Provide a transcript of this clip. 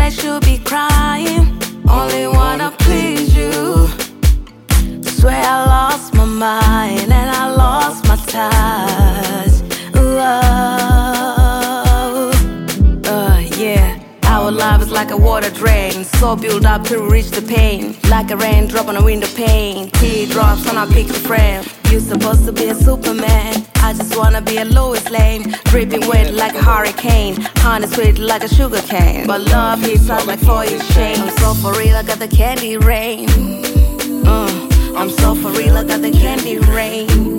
I should be crying. Only wanna please you. Swear I lost my mind and I lost my touch. Yeah. Our love is like a water drain, so built up to reach the pain. Like a raindrop on a window pane, teardrops on our picture frame. You supposed to be a Superman, I just wanna be a Lois Lane. Dripping wet like a hurricane, honey sweet like a sugar cane. But love hits us like for exchange. I'm so for real, I got the candy rain. I'm so for real, I got the candy rain.